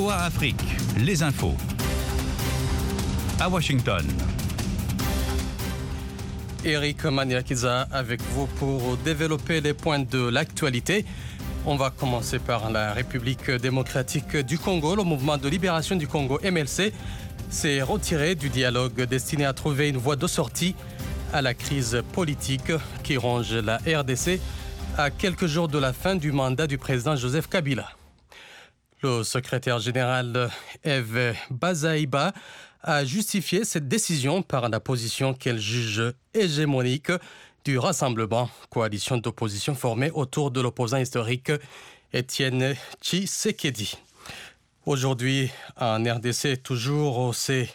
VOA Afrique, les infos. À Washington. Eric Maniakiza avec vous pour développer les points de l'actualité. On va commencer par la République démocratique du Congo. Le mouvement de libération du Congo, MLC, s'est retiré du dialogue destiné à trouver une voie de sortie à la crise politique qui ronge la RDC à quelques jours de la fin du mandat du président Joseph Kabila. Le secrétaire général Eve Bazaïba a justifié cette décision par la position qu'elle juge hégémonique du Rassemblement, coalition d'opposition formée autour de l'opposant historique Étienne Tshisekedi. Aujourd'hui, en RDC, toujours, c'est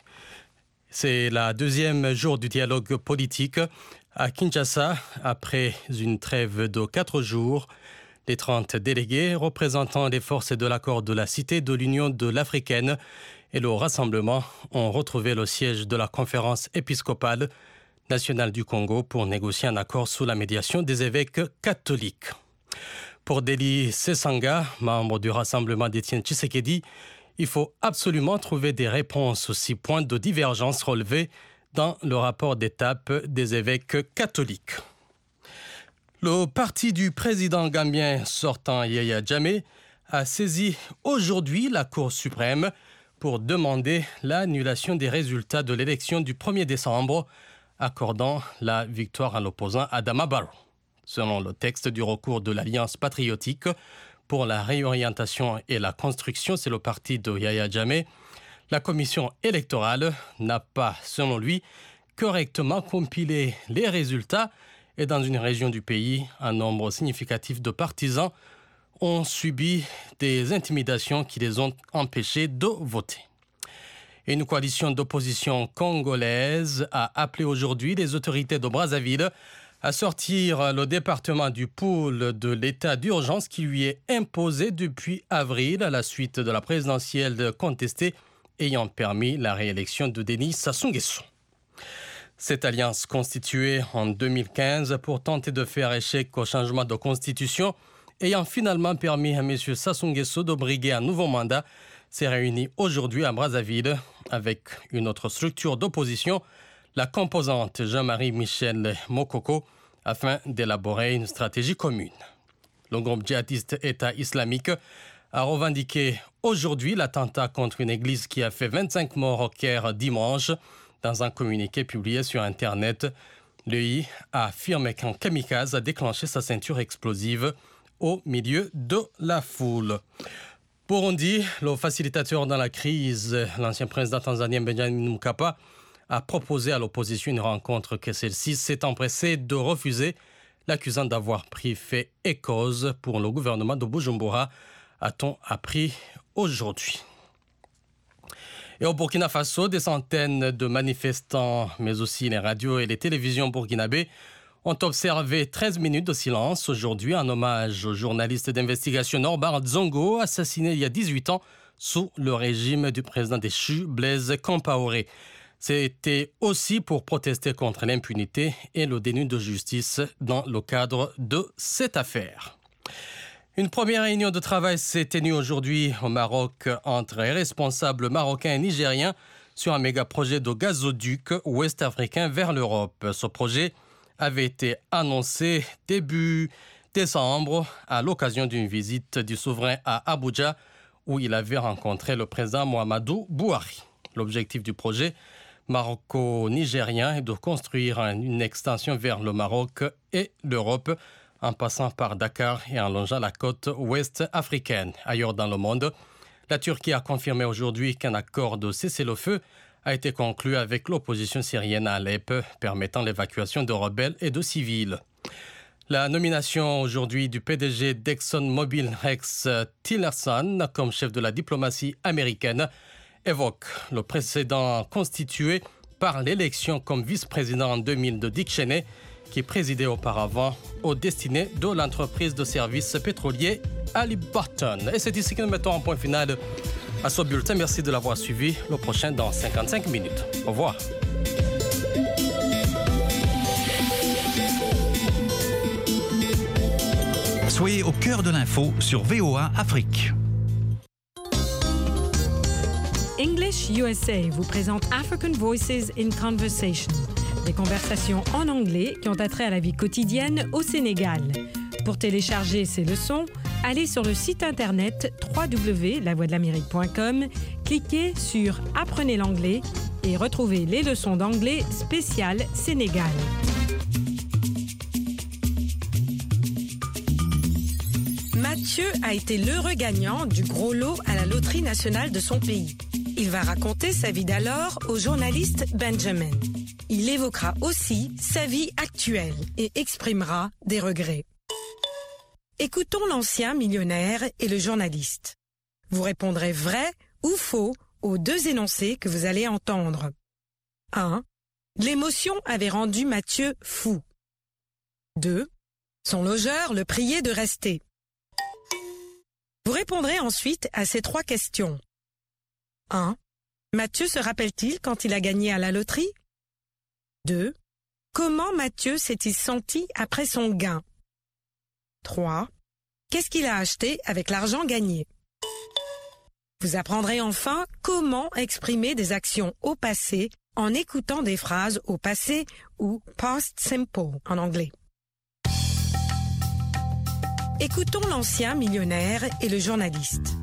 la deuxième jour du dialogue politique. À Kinshasa, après une trêve de 4 jours, les 30 délégués représentant les forces de l'accord de la Cité de l'Union de l'Africaine et le Rassemblement ont retrouvé le siège de la conférence épiscopale nationale du Congo pour négocier un accord sous la médiation des évêques catholiques. Pour Deli Sesanga, membre du Rassemblement d'Étienne Tshisekedi, il faut absolument trouver des réponses aux 6 points de divergence relevés dans le rapport d'étape des évêques catholiques. Le parti du président gambien sortant Yaya Jammeh a saisi aujourd'hui la Cour suprême pour demander l'annulation des résultats de l'élection du 1er décembre, accordant la victoire à l'opposant Adama Barrow. Selon le texte du recours de l'Alliance patriotique pour la réorientation et la construction, c'est le parti de Yaya Jammeh, la commission électorale n'a pas, selon lui, correctement compilé les résultats et dans une région du pays, un nombre significatif de partisans ont subi des intimidations qui les ont empêchés de voter. Une coalition d'opposition congolaise a appelé aujourd'hui les autorités de Brazzaville à sortir le département du pool de l'état d'urgence qui lui est imposé depuis avril à la suite de la présidentielle contestée ayant permis la réélection de Denis Sassou Nguesso. Cette alliance constituée en 2015 pour tenter de faire échec au changement de constitution ayant finalement permis à M. Sassou Nguesso de briguer un nouveau mandat s'est réunie aujourd'hui à Brazzaville avec une autre structure d'opposition, la composante Jean-Marie Michel Mokoko, afin d'élaborer une stratégie commune. Le groupe djihadiste État islamique a revendiqué aujourd'hui l'attentat contre une église qui a fait 25 morts au Caire dimanche. Dans un communiqué publié sur Internet, l'EI a affirmé qu'un kamikaze a déclenché sa ceinture explosive au milieu de la foule. Burundi, le facilitateur dans la crise, l'ancien président tanzanien Benjamin Mkapa, a proposé à l'opposition une rencontre que celle-ci s'est empressée de refuser, l'accusant d'avoir pris fait et cause pour le gouvernement de Bujumbura, a-t-on appris aujourd'hui. Et au Burkina Faso, des centaines de manifestants, mais aussi les radios et les télévisions burkinabés, ont observé 13 minutes de silence aujourd'hui en hommage au journaliste d'investigation Norbert Zongo, assassiné il y a 18 ans sous le régime du président déchu Blaise Compaoré. C'était aussi pour protester contre l'impunité et le déni de justice dans le cadre de cette affaire. Une première réunion de travail s'est tenue aujourd'hui au Maroc entre les responsables marocains et nigériens sur un méga-projet de gazoduc ouest-africain vers l'Europe. Ce projet avait été annoncé début décembre à l'occasion d'une visite du souverain à Abuja où il avait rencontré le président Muhammadu Buhari. L'objectif du projet maroco-nigérien est de construire une extension vers le Maroc et l'Europe en passant par Dakar et en longeant la côte ouest africaine. Ailleurs dans le monde, la Turquie a confirmé aujourd'hui qu'un accord de cessez-le-feu a été conclu avec l'opposition syrienne à Alep, permettant l'évacuation de rebelles et de civils. La nomination aujourd'hui du PDG d'ExxonMobil Rex Tillerson comme chef de la diplomatie américaine évoque le précédent constitué par l'élection comme vice-président en 2000 de Dick Cheney, qui présidait auparavant aux destinées de l'entreprise de services pétroliers Halliburton. Et c'est ici que nous mettons un point final à ce bulletin. Merci de l'avoir suivi. Le prochain dans 55 minutes. Au revoir. Soyez au cœur de l'info sur VOA Afrique. English USA vous présente African Voices in Conversation, des conversations en anglais qui ont attrait à la vie quotidienne au Sénégal. Pour télécharger ces leçons, allez sur le site internet www.lavoixdelamérique.com, cliquez sur « Apprenez l'anglais » et retrouvez les leçons d'anglais spéciales Sénégal. Mathieu a été l'heureux gagnant du gros lot à la loterie nationale de son pays. Il va raconter sa vie d'alors au journaliste Benjamin. Il évoquera aussi sa vie actuelle et exprimera des regrets. Écoutons l'ancien millionnaire et le journaliste. Vous répondrez vrai ou faux aux deux énoncés que vous allez entendre. 1. L'émotion avait rendu Mathieu fou. 2. Son logeur le priait de rester. Vous répondrez ensuite à ces trois questions. 1. Mathieu se rappelle-t-il quand il a gagné à la loterie? 2. Comment Mathieu s'est-il senti après son gain? 3. Qu'est-ce qu'il a acheté avec l'argent gagné? Vous apprendrez enfin comment exprimer des actions au passé en écoutant des phrases au passé ou past simple en anglais. Écoutons l'ancien millionnaire et le journaliste.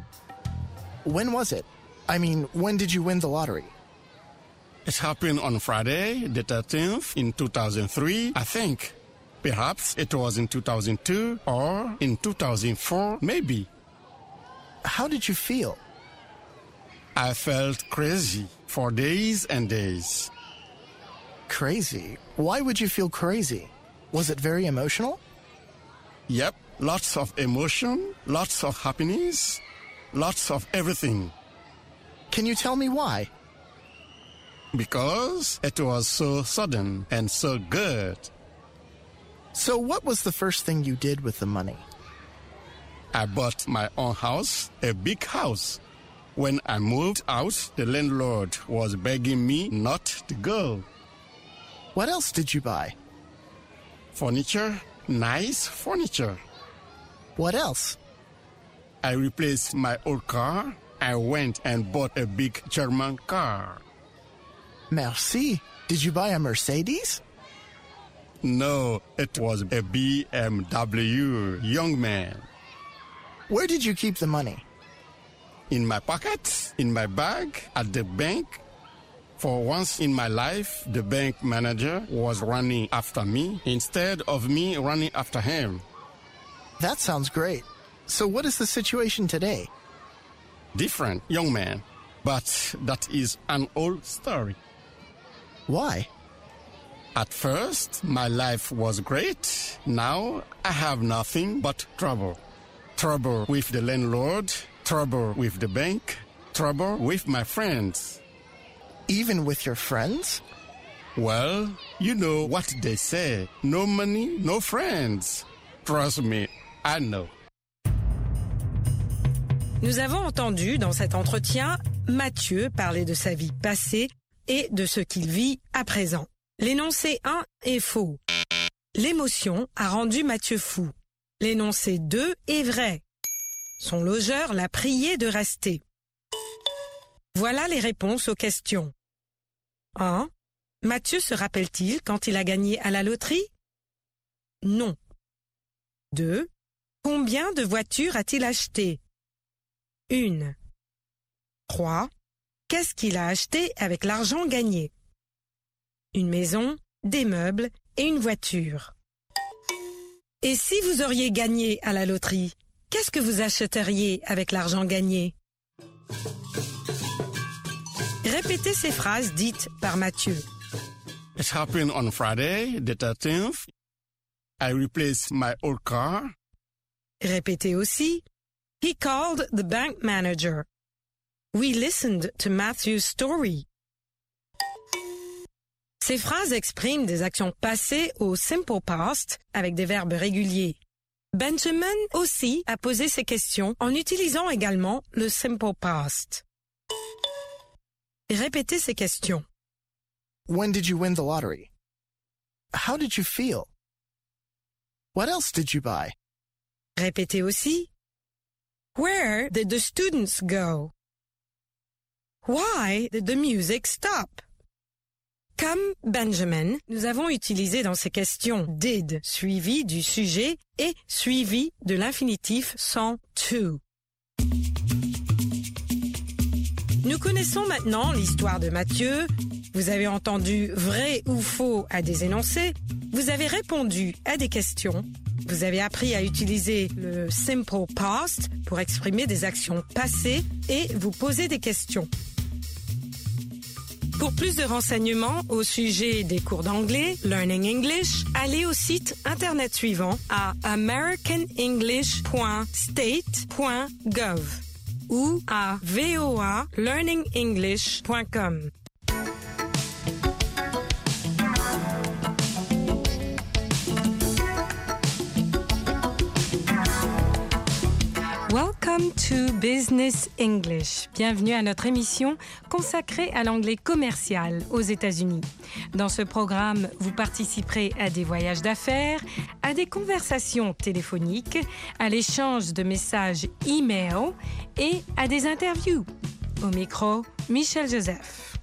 When was it? I mean, when did you win the lottery? It happened on Friday, the 13th, in 2003, I think. Perhaps it was in 2002 or in 2004, maybe. How did you feel? I felt crazy for days and days. Crazy? Why would you feel crazy? Was it very emotional? Yep, lots of emotion, lots of happiness, lots of everything. Can you tell me why? Because it was so sudden and so good. So what was the first thing you did with the money? I bought my own house, a big house. When I moved out, the landlord was begging me not to go. What else did you buy? Furniture, nice furniture. What else? I replaced my old car. I went and bought a big German car. Merci. Did you buy a Mercedes? No, it was a BMW, young man. Where did you keep the money? In my pocket, in my bag, at the bank. For once in my life, the bank manager was running after me instead of me running after him. That sounds great. So what is the situation today? Different, young man. But that is an old story. Why? At first, my life was great. Now, I have nothing but trouble. Trouble with the landlord, trouble with the bank, trouble with my friends. Even with your friends? Well, you know what they say. No money, no friends. Trust me, I know. Nous avons entendu dans cet entretien Mathieu parler de sa vie passée et de ce qu'il vit à présent. L'énoncé 1 est faux. L'émotion a rendu Mathieu fou. L'énoncé 2 est vrai. Son logeur l'a prié de rester. Voilà les réponses aux questions. 1. Mathieu se rappelle-t-il quand il a gagné à la loterie? Non. 2. Combien de voitures a-t-il acheté? 1. 3. Qu'est-ce qu'il a acheté avec l'argent gagné? Une maison, des meubles et une voiture. Et si vous auriez gagné à la loterie, qu'est-ce que vous achèteriez avec l'argent gagné? Répétez ces phrases dites par Mathieu. It happened on Friday, the 13th. I replaced my old car. Répétez aussi. He called the bank manager. We listened to Matthew's story. Ces phrases expriment des actions passées au simple past avec des verbes réguliers. Benjamin aussi a posé ces questions en utilisant également le simple past. Répétez ces questions. When did you win the lottery? How did you feel? What else did you buy? Répétez aussi. Where did the students go? Why did the music stop? Comme Benjamin, nous avons utilisé dans ces questions did suivi du sujet et suivi de l'infinitif sans to. Nous connaissons maintenant l'histoire de Mathieu. Vous avez entendu vrai ou faux à des énoncés. Vous avez répondu à des questions. Vous avez appris à utiliser le simple past pour exprimer des actions passées et vous poser des questions. Pour plus de renseignements au sujet des cours d'anglais, Learning English, allez au site internet suivant à americanenglish.state.gov ou à voalearningenglish.com. Welcome to Business English. Bienvenue à notre émission consacrée à l'anglais commercial aux États-Unis. Dans ce programme, vous participerez à des voyages d'affaires, à des conversations téléphoniques, à l'échange de messages e-mail et à des interviews. Au micro, Michel Joseph.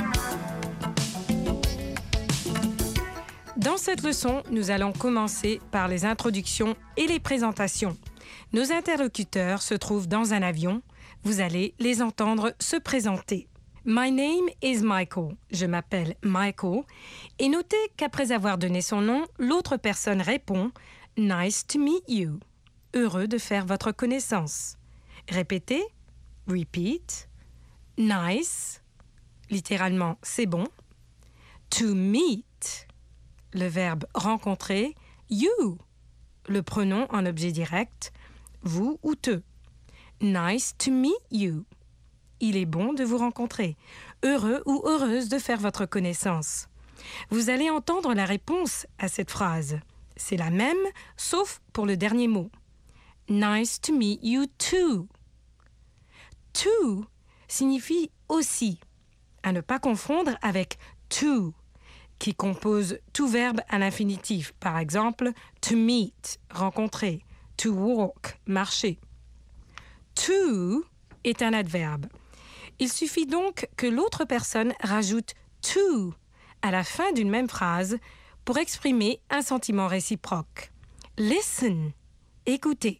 Dans cette leçon, nous allons commencer par les introductions et les présentations. Nos interlocuteurs se trouvent dans un avion. Vous allez les entendre se présenter. My name is Michael. Je m'appelle Michael. Et notez qu'après avoir donné son nom, l'autre personne répond « Nice to meet you ». Heureux de faire votre connaissance. Répétez. Repeat. Nice. Littéralement, c'est bon. To meet. Le verbe rencontrer. You. Le pronom en objet direct. Vous ou te. Nice to meet you. Il est bon de vous rencontrer. Heureux ou heureuse de faire votre connaissance. Vous allez entendre la réponse à cette phrase. C'est la même, sauf pour le dernier mot. Nice to meet you too. To signifie aussi, à ne pas confondre avec to, qui compose tout verbe à l'infinitif. Par exemple, to meet, rencontrer. To walk, marcher. To est un adverbe. Il suffit donc que l'autre personne rajoute to à la fin d'une même phrase pour exprimer un sentiment réciproque. Listen, écoutez.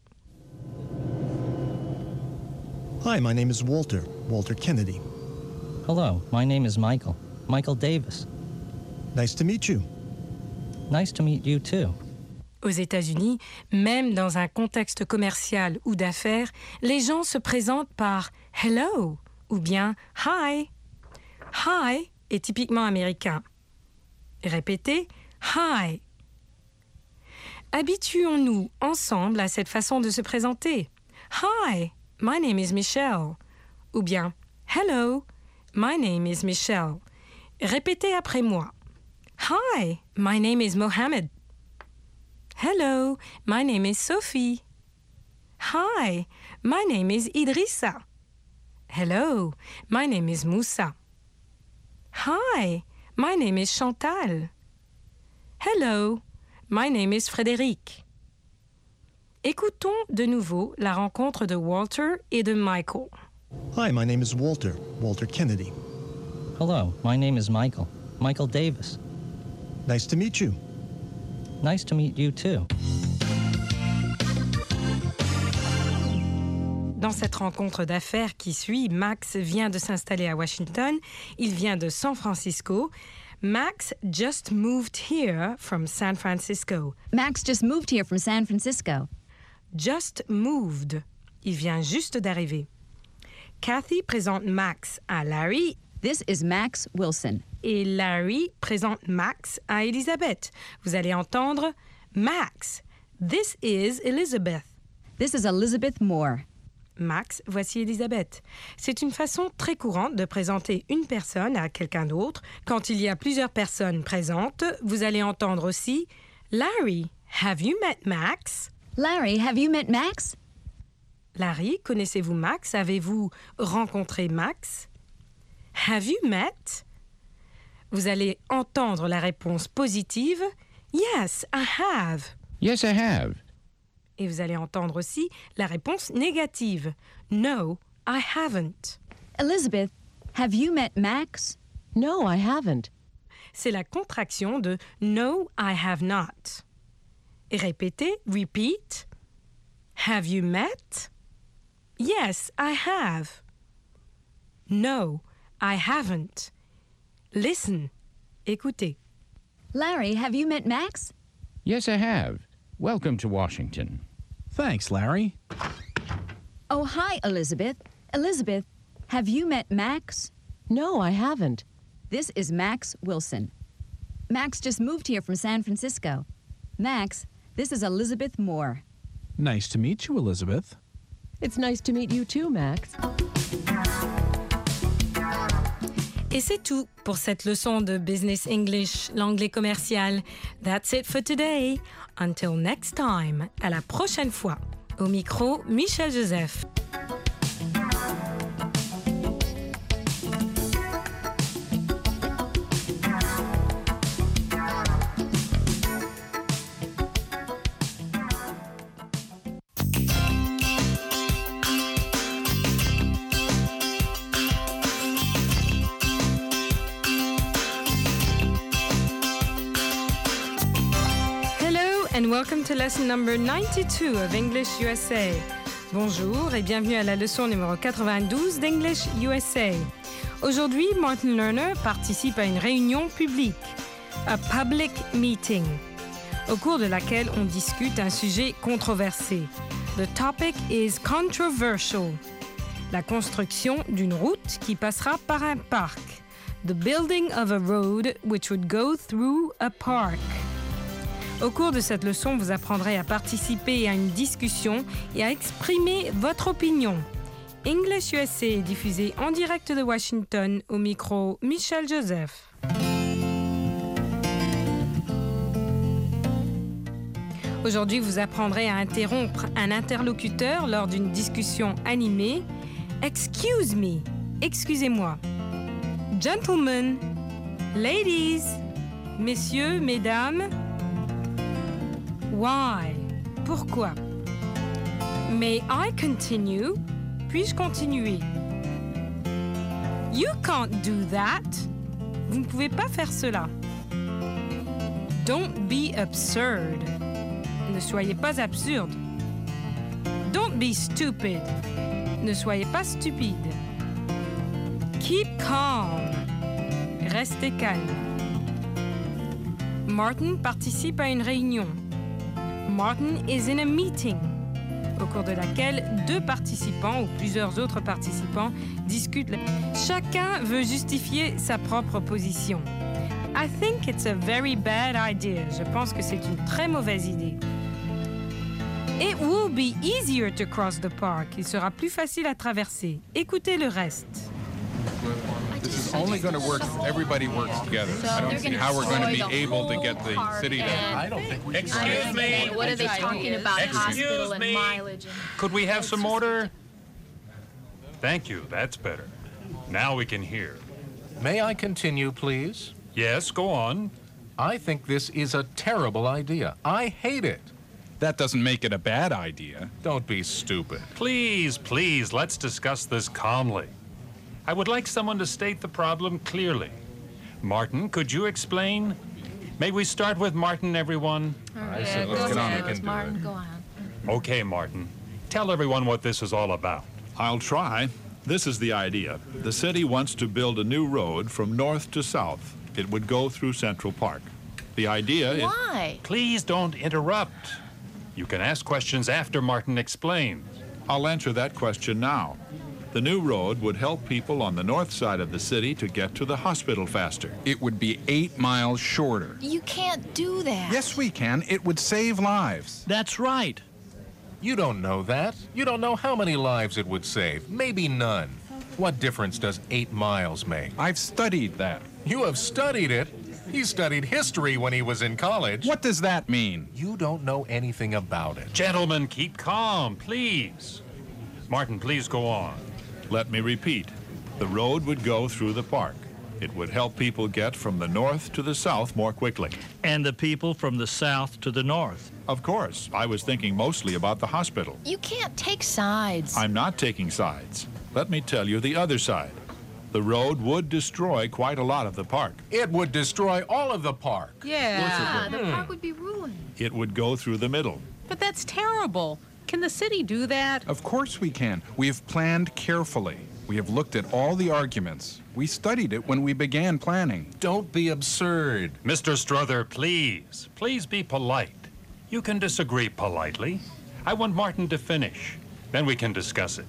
Hi, my name is Walter Kennedy. Hello, my name is Michael Davis. Nice to meet you. Nice to meet you too. Aux États-Unis, même dans un contexte commercial ou d'affaires, les gens se présentent par « hello » ou bien « hi ». « Hi » est typiquement américain. Répétez « hi ». Habituons-nous ensemble à cette façon de se présenter. « Hi, my name is Michelle » ou bien « hello, my name is Michelle ». Répétez après moi. « Hi, my name is Mohammed ». Hello, my name is Sophie. Hi, my name is Idrissa. Hello, my name is Moussa. Hi, my name is Chantal. Hello, my name is Frédéric. Écoutons de nouveau la rencontre de Walter et de Michael. Hi, my name is Walter Kennedy. Hello, my name is Michael Davis. Nice to meet you. Nice to meet you too. Dans cette rencontre d'affaires qui suit, Max vient de s'installer à Washington. Il vient de San Francisco. Max just moved here from San Francisco. Max just moved here from San Francisco. Just moved. Il vient juste d'arriver. Kathy présente Max à Larry. This is Max Wilson. Et Larry présente Max à Elizabeth. Vous allez entendre Max. This is Elizabeth. This is Elizabeth Moore. Max, voici Elizabeth. C'est une façon très courante de présenter une personne à quelqu'un d'autre. Quand il y a plusieurs personnes présentes, vous allez entendre aussi Larry, have you met Max? Larry, have you met Max? Larry, connaissez-vous Max? Avez-vous rencontré Max? Have you met? Vous allez entendre la réponse positive. Yes, I have. Yes, I have. Et vous allez entendre aussi la réponse négative. No, I haven't. Elizabeth, Have you met Max? No, I haven't. C'est la contraction de No, I have not. Et répétez, repeat. Have you met? Yes, I have. No, I haven't. Listen. Écoutez. Larry, have you met Max? Yes, I have. Welcome to Washington. Thanks, Larry. Oh, hi, Elizabeth. Elizabeth, have you met Max? No, I haven't. This is Max Wilson. Max just moved here from San Francisco. Max, this is Elizabeth Moore. Nice to meet you, Elizabeth. It's nice to meet you too, Max. Et c'est tout pour cette leçon de Business English, l'anglais commercial. That's it for today. Until next time. À la prochaine fois. Au micro, Michel Joseph. And welcome to lesson number 92 of English USA. Bonjour et bienvenue à la leçon numéro 92 d'English USA. Aujourd'hui, Martin Lerner participe à une réunion publique, a public meeting, au cours de laquelle on discute un sujet controversé. The topic is controversial. La construction d'une route qui passera par un parc. The building of a road which would go through a park. Au cours de cette leçon, vous apprendrez à participer à une discussion et à exprimer votre opinion. English USA est diffusé en direct de Washington au micro Michel Joseph. Aujourd'hui, vous apprendrez à interrompre un interlocuteur lors d'une discussion animée. Excuse me, excusez-moi. Gentlemen, ladies, messieurs, mesdames. Why? Pourquoi? May I continue? Puis-je continuer? You can't do that. Vous ne pouvez pas faire cela. Don't be absurd. Ne soyez pas absurde. Don't be stupid. Ne soyez pas stupide. Keep calm. Restez calme. Martin participe à une réunion. Martin is in a meeting, au cours de laquelle deux participants ou plusieurs autres participants discutent. Chacun veut justifier sa propre position. I think it's a very bad idea. Je pense que c'est une très mauvaise idée. It will be easier to cross the park. Il sera plus facile à traverser. Écoutez le reste. This is only going to work if everybody works together. I don't see how we're going to be able to get the city to... I don't think we Excuse me. What are they talking about? Hospital and mileage. Could we have some order? Thank you. That's better. Now we can hear. May I continue, please? Yes, go on. I think this is a terrible idea. I hate it. That doesn't make it a bad idea. Don't be stupid. Please, please, let's discuss this calmly. I would like someone to state the problem clearly. Martin, could you explain? May we start with Martin, everyone? I said, let's get on. We can do it. Go on. Okay, Martin. Tell everyone what this is all about. I'll try. This is the idea. The city wants to build a new road from north to south. It would go through Central Park. The idea is... Why? Please don't interrupt. You can ask questions after Martin explains. I'll answer that question now. The new road would help people on the north side of the city to get to the hospital faster. It would be 8 miles shorter. You can't do that. Yes, we can. It would save lives. That's right. You don't know that. You don't know how many lives it would save. Maybe none. What difference does 8 miles make? I've studied that. You have studied it? He studied history when he was in college. What does that mean? You don't know anything about it. Gentlemen, keep calm, please. Martin, please go on. Let me repeat. The road would go through the park. It would help people get from the north to the south more quickly. And the people from the south to the north. Of course. I was thinking mostly about the hospital. You can't take sides. I'm not taking sides. Let me tell you the other side. The road would destroy quite a lot of the park. It would destroy all of the park. Yeah, the park would be ruined. It would go through the middle. But that's terrible. Can the city do that? Of course we can. We have planned carefully. We have looked at all the arguments. We studied it when we began planning. Don't be absurd. Mr. Strother, please. Please be polite. You can disagree politely. I want Martin to finish. Then we can discuss it.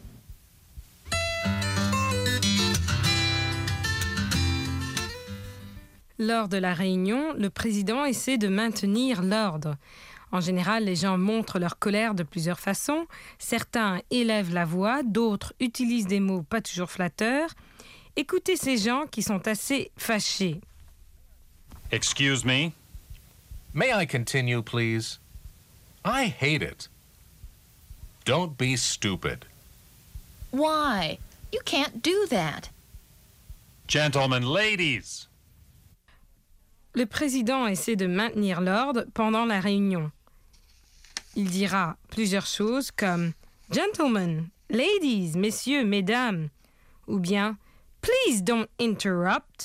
Lors de la réunion, le président essaie de maintenir l'ordre. En général, les gens montrent leur colère de plusieurs façons. Certains élèvent la voix, d'autres utilisent des mots pas toujours flatteurs. Écoutez ces gens qui sont assez fâchés. Excuse me? May I continue, please? I hate it. Don't be stupid. Why? You can't do that. Gentlemen, ladies! Le président essaie de maintenir l'ordre pendant la réunion. Il dira plusieurs choses comme « Gentlemen, ladies, messieurs, mesdames » ou bien « Please don't interrupt ».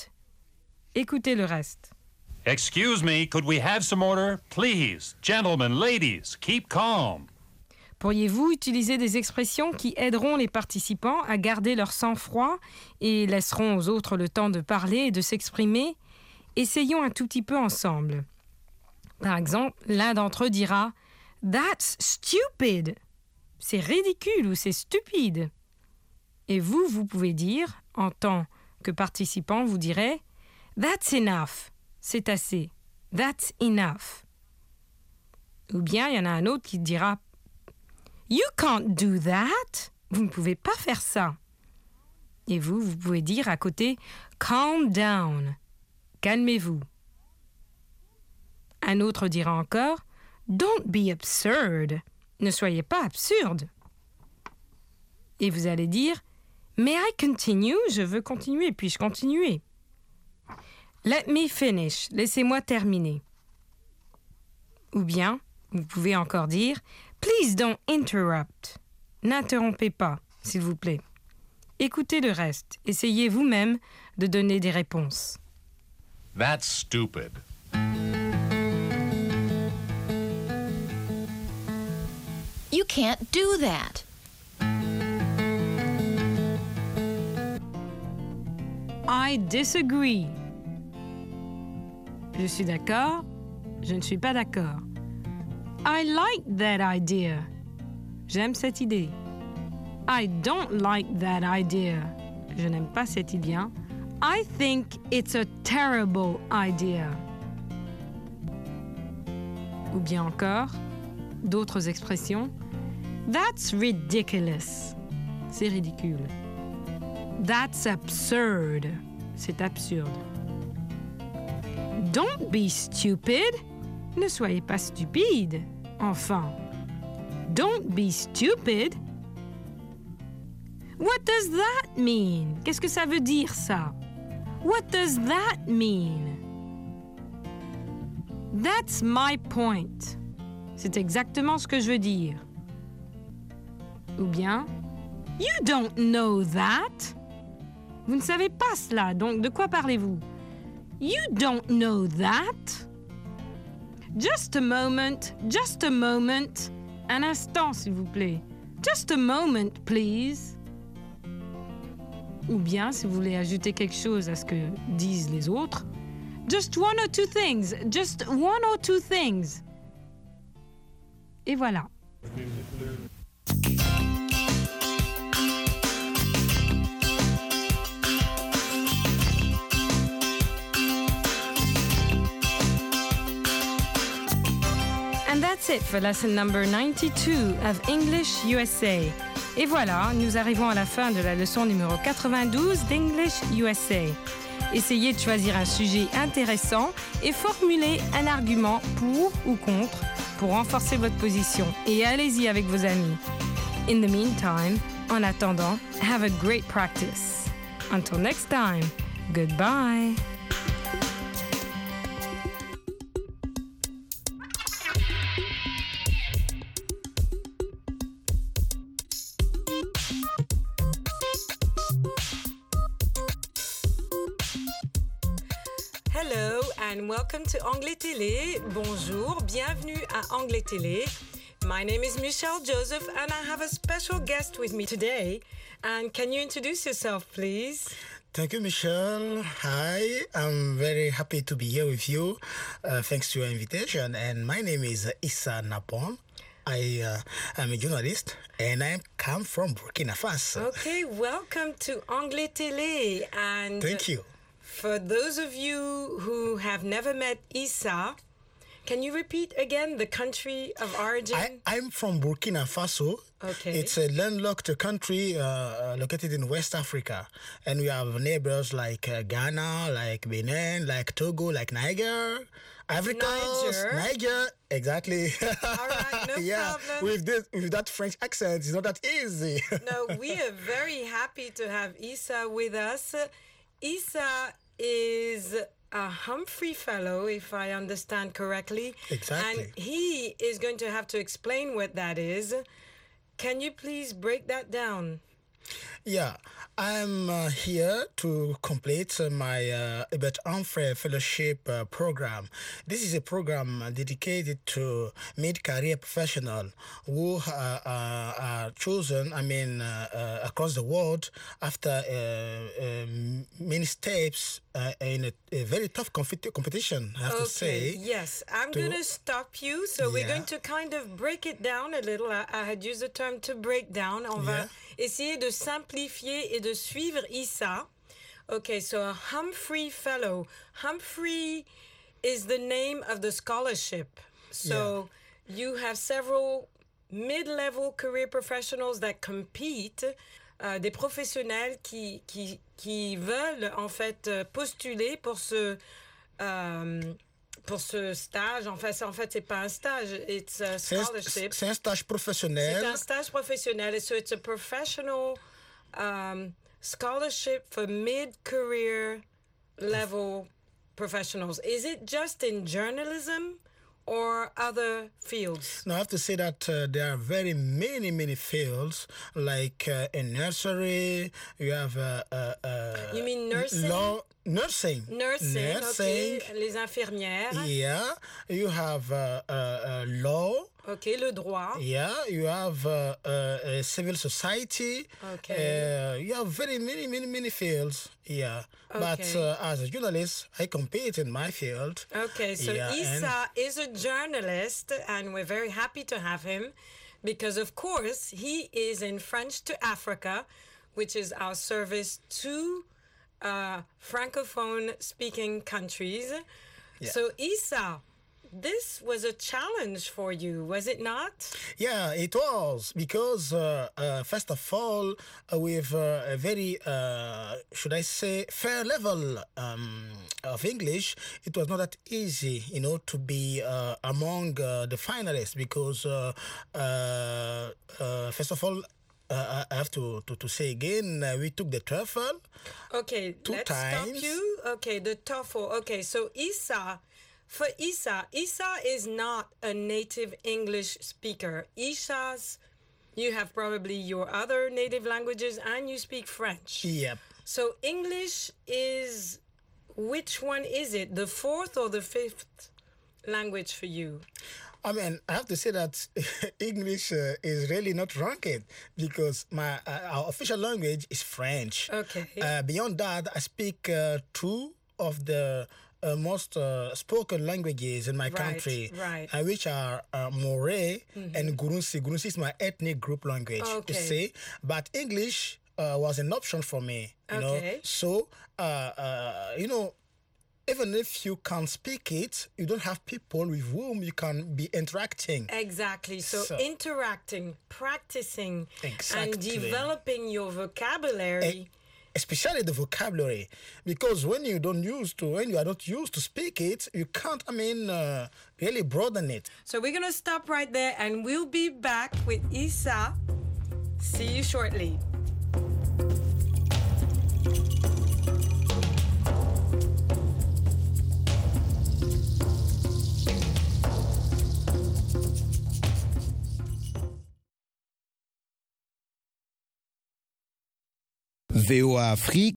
Écoutez le reste. Excuse me, could we have some order? Please, gentlemen, ladies, keep calm. Pourriez-vous utiliser des expressions qui aideront les participants à garder leur sang-froid et laisseront aux autres le temps de parler et de s'exprimer? Essayons un tout petit peu ensemble. Par exemple, l'un d'entre eux dira « That's stupid !» C'est ridicule ou c'est stupide. Et vous pouvez dire, en tant que participant, vous direz « That's enough !» C'est assez. « That's enough !» Ou bien, il y en a un autre qui dira « You can't do that !» Vous ne pouvez pas faire ça. Et vous pouvez dire à côté « Calm down !» Calmez-vous. Un autre dira encore « Don't be absurd !» Ne soyez pas absurde. Et vous allez dire « May I continue ?» Je veux continuer, puis-je continuer? « Let me finish » Laissez-moi terminer. Ou bien, vous pouvez encore dire « Please don't interrupt » N'interrompez pas, s'il vous plaît. Écoutez le reste. Essayez vous-même de donner des réponses. That's stupid. You can't do that. I disagree. Je suis d'accord. Je ne suis pas d'accord. I like that idea. J'aime cette idée. I don't like that idea. Je n'aime pas cette idée. I think it's a terrible idea. Ou bien encore, d'autres expressions. That's ridiculous. C'est ridicule. That's absurd. C'est absurde. Don't be stupid. Ne soyez pas stupide. Enfin. Don't be stupid. What does that mean? Qu'est-ce que ça veut dire, ça? What does that mean? That's my point. C'est exactement ce que je veux dire. Ou bien, you don't know that. Vous ne savez pas cela, donc de quoi parlez-vous? You don't know that. Just a moment, just a moment. Un instant, s'il vous plaît. Just a moment, please. Ou bien, si vous voulez ajouter quelque chose à ce que disent les autres, just one or two things, just one or two things. Et voilà. And that's it for lesson number 92 of English USA. Et voilà, nous arrivons à la fin de la leçon numéro 92 d'English USA. Essayez de choisir un sujet intéressant et formulez un argument pour ou contre pour renforcer votre position. Et allez-y avec vos amis. In the meantime, en attendant, have a great practice. Until next time, goodbye. Hello and welcome to Anglais Télé. Bonjour, bienvenue à Anglais Télé. My name is Michelle Joseph and I have a special guest with me today. And can you introduce yourself, please? Thank you, Michelle. Hi, I'm very happy to be here with you. Thanks to your invitation. And my name is Issa Napon. I am a journalist and I come from Burkina Faso. Okay, welcome to Anglais Télé. And thank you. For those of you who have never met Issa, can you repeat again the country of origin? I'm from Burkina Faso. Okay. It's a landlocked country located in West Africa. And we have neighbors like Ghana, like Benin, like Togo, like Niger. Niger, exactly. All right, no problem. With that French accent, it's not that easy. No, we are very happy to have Issa with us. Issa is a Humphrey Fellow, if I understand correctly. Exactly. And he is going to have to explain what that is. Can you please break that down? Yeah, I'm here to complete my Hubert Humphrey Fellowship program. This is a program dedicated to mid-career professionals who are chosen, across the world after many steps in a very tough competition, I have to say. Yes, I'm going to stop you. So we're going to kind of break it down a little. I had used the term to break down. On va essayer de simplifier et de suivre Issa. Okay, so a Humphrey Fellow. Humphrey is the name of the scholarship. So you have several mid-level career professionals that compete, des professionnels qui veulent en fait postuler pour ce stage. En fait, c'est pas un stage, it's a scholarship. C'est un stage professionnel. C'est un stage professionnel. So it's a professional scholarship for mid-career level professionals. Is it just in journalism or other fields? No, I have to say that there are very many fields, like in nursery, you have... you mean nursing? Nursing, okay. Les infirmières. Yeah, you have law. Okay, le droit. Yeah, you have civil society. Okay. You have very many fields. Yeah, okay. But as a journalist, I compete in my field. Okay, so Issa is a journalist, and we're very happy to have him because, of course, he is in French to Africa, which is our service to Francophone-speaking countries. Yeah. So, Issa, this was a challenge for you, was it not? Yeah, it was, because first of all, with a very, should I say, fair level of English, it was not that easy, to be among the finalists, because first of all, I have to say again, we took the TOEFL. Okay, let's stop you. Okay, the TOEFL. Okay, so for Issa is not a native English speaker. You have probably your other native languages and you speak French. Yep. So English is, which one is it? The fourth or the fifth language for you? I have to say that English is really not ranked because our official language is French. Okay. Beyond that, I speak two of the most spoken languages in my country, which are Moray and Gurunsi. Gurunsi is my ethnic group language, you see. But English was an option for me, you know. So, even if you can't speak it, you don't have people with whom you can be interacting. Exactly. So interacting, practicing, exactly, and developing your vocabulary. Especially the vocabulary, because when you are not used to speak it, you can't, really broaden it. So we're going to stop right there and we'll be back with Issa. See you shortly. VOA Afrique